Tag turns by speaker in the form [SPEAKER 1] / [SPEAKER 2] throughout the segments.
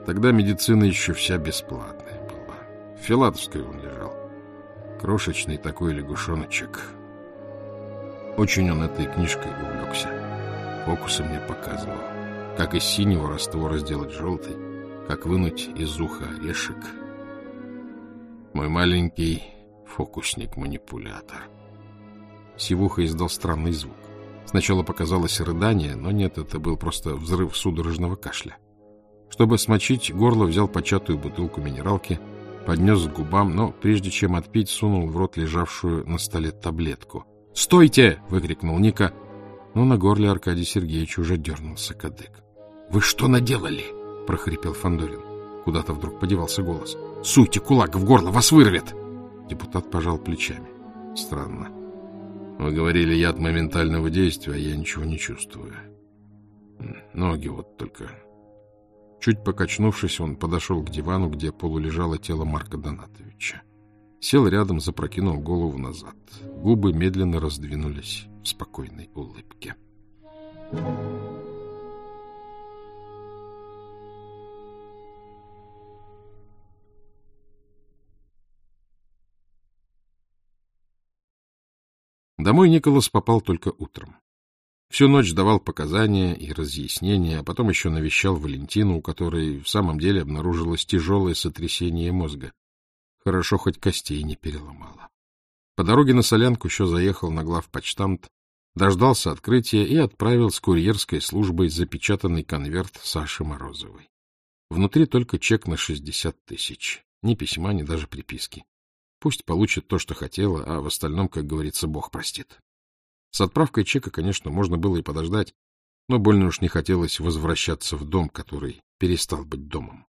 [SPEAKER 1] Тогда медицина еще вся бесплатная была. В Филатовской он лежал. Крошечный такой лягушоночек. Очень он этой книжкой увлекся. Фокусы мне показывал. Как из синего раствора сделать желтый, как вынуть из уха орешек. Мой маленький фокусник-манипулятор. Сивуха издал странный звук. Сначала показалось рыдание, но нет, это был просто взрыв судорожного кашля. Чтобы смочить горло, взял початую бутылку минералки, поднес к губам, но прежде чем отпить, сунул в рот лежавшую на столе таблетку. «Стойте!» — выкрикнул Ника, но на горле Аркадия Сергеевича уже дернулся кадык. «Вы что наделали?» — прохрипел Фандорин. Куда-то вдруг подевался голос. «Суйте кулак в горло, вас вырвет!» Депутат пожал плечами. «Странно. Вы говорили, яд моментального действия, а я ничего не чувствую. Ноги вот только...» Чуть покачнувшись, он подошел к дивану, где полулежало тело Марка Донатовича. Сел рядом, запрокинул голову назад. Губы медленно раздвинулись в спокойной улыбке. Домой Николас попал только утром. Всю ночь давал показания и разъяснения, а потом еще навещал Валентину, у которой в самом деле обнаружилось тяжелое сотрясение мозга. Хорошо, хоть костей не переломало. По дороге на Солянку еще заехал на главпочтамт, дождался открытия и отправил с курьерской службой запечатанный конверт Саши Морозовой. Внутри только чек на 60 тысяч. Ни письма, ни даже приписки. Пусть получит то, что хотела, а в остальном, как говорится, Бог простит. С отправкой чека, конечно, можно было и подождать, но больно уж не хотелось возвращаться в дом, который перестал быть домом.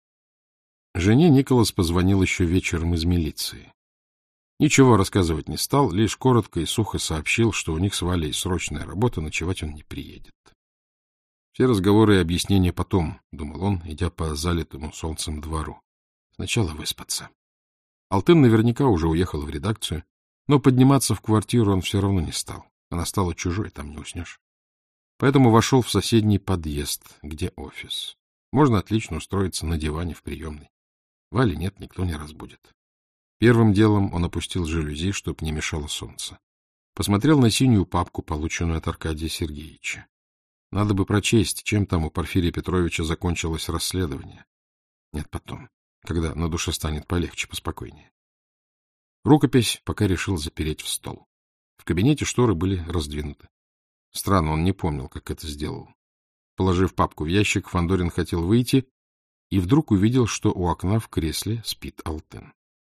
[SPEAKER 1] Жене Николас позвонил еще вечером из милиции. Ничего рассказывать не стал, лишь коротко и сухо сообщил, что у них с Валей срочная работа, ночевать он не приедет. Все разговоры и объяснения потом, — думал он, идя по залитому солнцем двору. Сначала выспаться. Алтын наверняка уже уехал в редакцию, но подниматься в квартиру он все равно не стал. Она стала чужой, там не уснешь. Поэтому вошел в соседний подъезд, где офис. Можно отлично устроиться на диване в приемной. Вали нет, никто не разбудит. Первым делом он опустил жалюзи, чтоб не мешало солнце. Посмотрел на синюю папку, полученную от Аркадия Сергеевича. Надо бы прочесть, чем там у Порфирия Петровича закончилось расследование. Нет, потом, когда на душе станет полегче, поспокойнее. Рукопись пока решил запереть в стол. В кабинете шторы были раздвинуты. Странно, он не помнил, как это сделал. Положив папку в ящик, Фандорин хотел выйти и вдруг увидел, что у окна в кресле спит Алтын.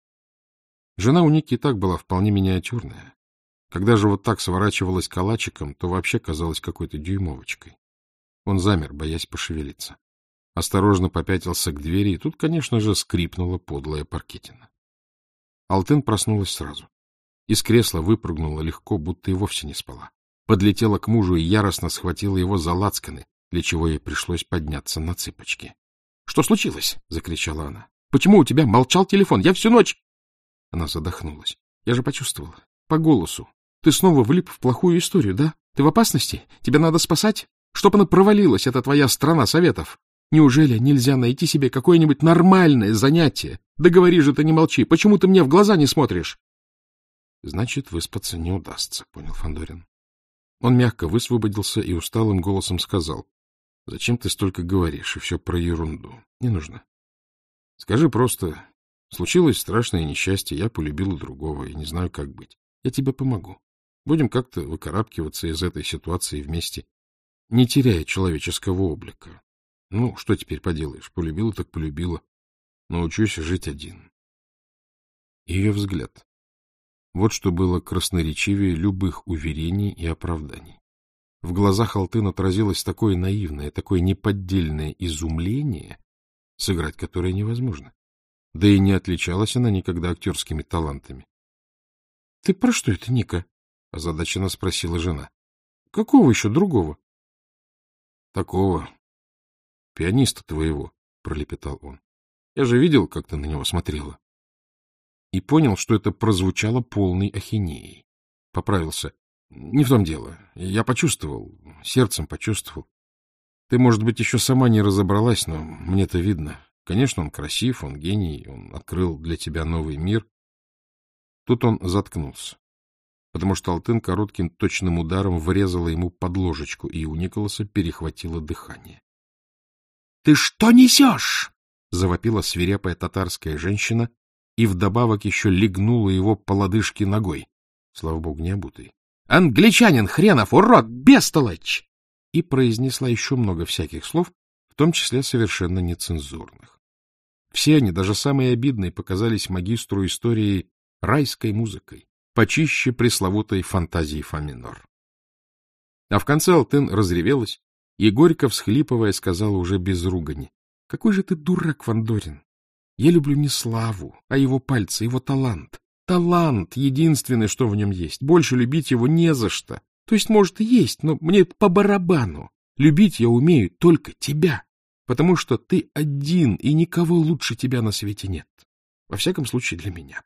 [SPEAKER 1] Жена у Ники и так была вполне миниатюрная. Когда же вот так сворачивалась калачиком, то вообще казалась какой-то дюймовочкой. Он замер, боясь пошевелиться. Осторожно попятился к двери, и тут, конечно же, скрипнула подлая паркетина. Алтын проснулась сразу. Из кресла выпрыгнула легко, будто и вовсе не спала. Подлетела к мужу и яростно схватила его за лацканы, для чего ей пришлось подняться на цыпочки. — Что случилось? — закричала она. — Почему у тебя молчал телефон? Я всю ночь... Она задохнулась. — Я же почувствовала. По голосу. Ты снова влип в плохую историю, да? Ты в опасности? Тебя надо спасать? Чтоб она провалилась, это твоя страна советов. Неужели нельзя найти себе какое-нибудь нормальное занятие? Да говори же ты, не молчи. Почему ты мне в глаза не смотришь? — Значит, выспаться не удастся, — понял Фандорин. Он мягко высвободился и усталым голосом сказал: — Зачем ты столько говоришь, и все про ерунду? Не нужно. Скажи просто: случилось страшное несчастье, я полюбила другого и не знаю, как быть. Я тебе помогу. Будем как-то выкарабкиваться из этой ситуации вместе, не теряя человеческого облика. Ну, что теперь поделаешь? Полюбила так полюбила. Научусь жить один. Ее взгляд. Вот что было красноречивее любых уверений и оправданий. В глазах Алтын отразилось такое наивное, такое неподдельное изумление, сыграть которое невозможно. Да и не отличалась она никогда актерскими талантами. — Ты про что это, Ника? — озадаченно спросила жена. — Какого еще другого? — Такого. Пианиста твоего, — пролепетал он. — Я же видел, как ты на него смотрела. И понял, что это прозвучало полной ахинеей. Поправился. — Не в том дело. Я почувствовал, сердцем почувствовал. Ты, может быть, еще сама не разобралась, но мне-то видно. Конечно, он красив, он гений, он открыл для тебя новый мир. Тут он заткнулся, потому что Алтын коротким точным ударом врезала ему под ложечку, и у Николаса перехватило дыхание. — Ты что несешь? — завопила свирепая татарская женщина и вдобавок еще легнула его по лодыжке ногой. Слава богу, не обутый. — Англичанин, хренов, урод, бестолочь! И произнесла еще много всяких слов, в том числе совершенно нецензурных. Все они, даже самые обидные, показались магистру истории райской музыкой, почище пресловутой фантазии фа минор. А в конце Алтын разревелась и, горько всхлипывая, сказала уже без ругани: — Какой же ты дурак, Фандорин! Я люблю не славу, а его пальцы, его талант. Талант — единственное, что в нем есть. Больше любить его не за что. То есть, может, и есть, но мне это по барабану. Любить я умею только тебя, потому что ты один, и никого лучше тебя на свете нет. Во всяком случае, для меня.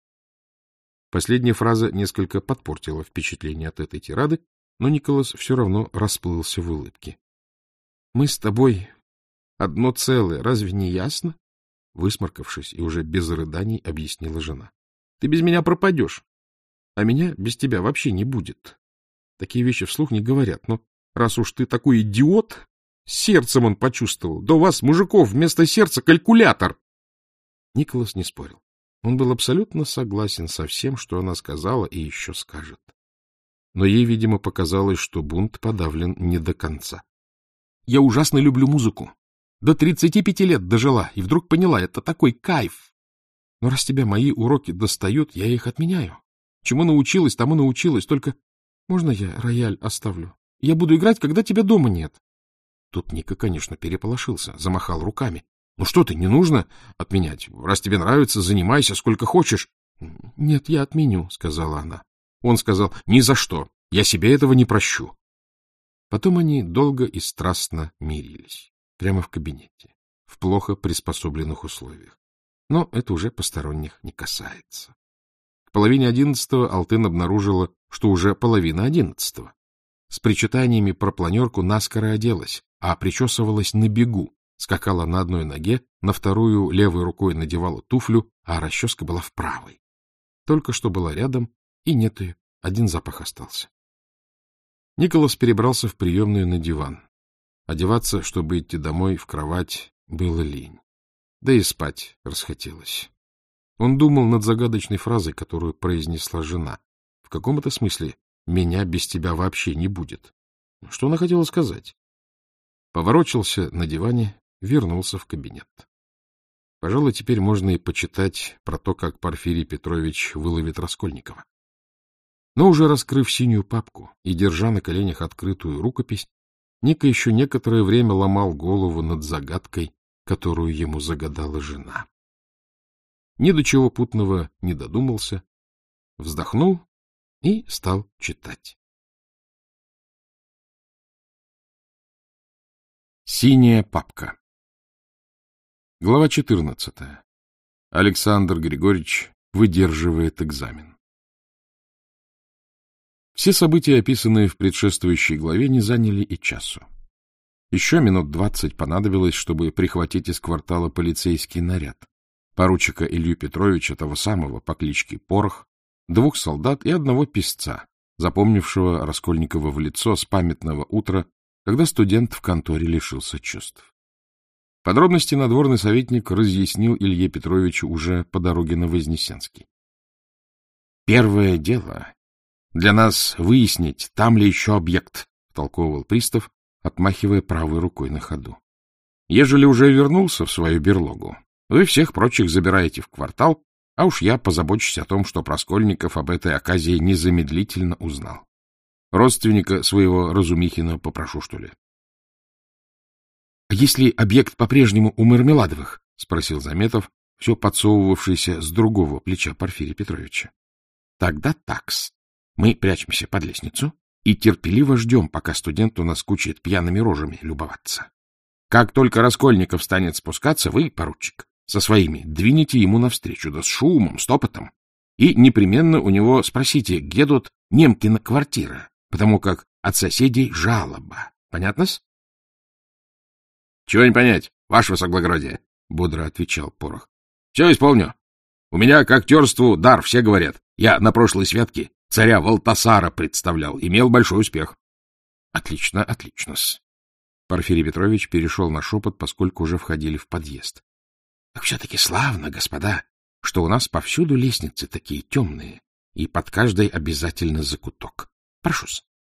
[SPEAKER 1] Последняя фраза несколько подпортила впечатление от этой тирады, но Николас все равно расплылся в улыбке. — Мы с тобой одно целое, разве не ясно? Высморкавшись и уже без рыданий, объяснила жена. — Ты без меня пропадешь, а меня без тебя вообще не будет. Такие вещи вслух не говорят, но раз уж ты такой идиот, сердцем он почувствовал. Да у вас, мужиков, вместо сердца калькулятор. Николас не спорил. Он был абсолютно согласен со всем, что она сказала и еще скажет. Но ей, видимо, показалось, что бунт подавлен не до конца. — Я ужасно люблю музыку. До 35 лет дожила, и вдруг поняла, это такой кайф. Но раз тебя мои уроки достают, я их отменяю. Чему научилась, тому научилась, только... Можно я рояль оставлю? Я буду играть, когда тебя дома нет. Тут Ника, конечно, переполошился, замахал руками. — Ну что ты, не нужно отменять. Раз тебе нравится, занимайся сколько хочешь. — Нет, я отменю, — сказала она. Он сказал: — Ни за что. Я себе этого не прощу. Потом они долго и страстно мирились. Прямо в кабинете, в плохо приспособленных условиях. Но это уже посторонних не касается. К половине 11-го Алтын обнаружила, что уже половина 11-го. С причитаниями про планерку наскоро оделась, а причесывалась на бегу, скакала на одной ноге, на вторую левой рукой надевала туфлю, а расческа была в правой. Только что была рядом, и нет ее, один запах остался. Николас перебрался в приемную на диван. Одеваться, чтобы идти домой в кровать, было лень. Да и спать расхотелось. Он думал над загадочной фразой, которую произнесла жена. В каком-то смысле «меня без тебя вообще не будет». Что она хотела сказать? Поворочился на диване, вернулся в кабинет. Пожалуй, теперь можно и почитать про то, как Порфирий Петрович выловит Раскольникова. Но уже раскрыв синюю папку и держа на коленях открытую рукопись, Ника еще некоторое время ломал голову над загадкой, которую ему загадала жена. Ни до чего путного не додумался, вздохнул и стал читать. Синяя папка. Глава 14. Александр Григорьевич выдерживает экзамен. Все события, описанные в предшествующей главе, не заняли и часу. Еще минут 20 понадобилось, чтобы прихватить из квартала полицейский наряд, поручика Илью Петровича, того самого по кличке Порох, 2 солдат и 1 писца, запомнившего Раскольникова в лицо с памятного утра, когда студент в конторе лишился чувств. Подробности надворный советник разъяснил Илье Петровичу уже по дороге на Вознесенский. «Первое дело для нас выяснить, там ли еще объект», — втолковывал пристав, отмахивая правой рукой на ходу. «Ежели уже вернулся в свою берлогу, вы всех прочих забираете в квартал, а уж я позабочусь о том, что Раскольников об этой оказии незамедлительно узнал. Родственника своего Разумихина попрошу, что ли». — А если объект по-прежнему у Мармеладовых? — спросил Заметов, все подсовывавшийся с другого плеча Порфирия Петровича. — Тогда такс. Мы прячемся под лестницу и терпеливо ждем, пока студенту наскучит пьяными рожами любоваться. Как только Раскольников станет спускаться, вы, поручик, со своими двинете ему навстречу, да с шумом, с топотом, и непременно у него спросите, где тут Немкина квартира, потому как от соседей жалоба. Понятно-с? Чего не понять, ваше высокоблагородие, — бодро отвечал Порох. — Все исполню. У меня к актерству дар, все говорят. Я на прошлой святке царя Валтасара представлял, имел большой успех. — Отлично, отлично-с. Порфирий Петрович перешел на шепот, поскольку уже входили в подъезд. — Так все-таки славно, господа, что у нас повсюду лестницы такие темные, и под каждой обязательно закуток. Прошу-с.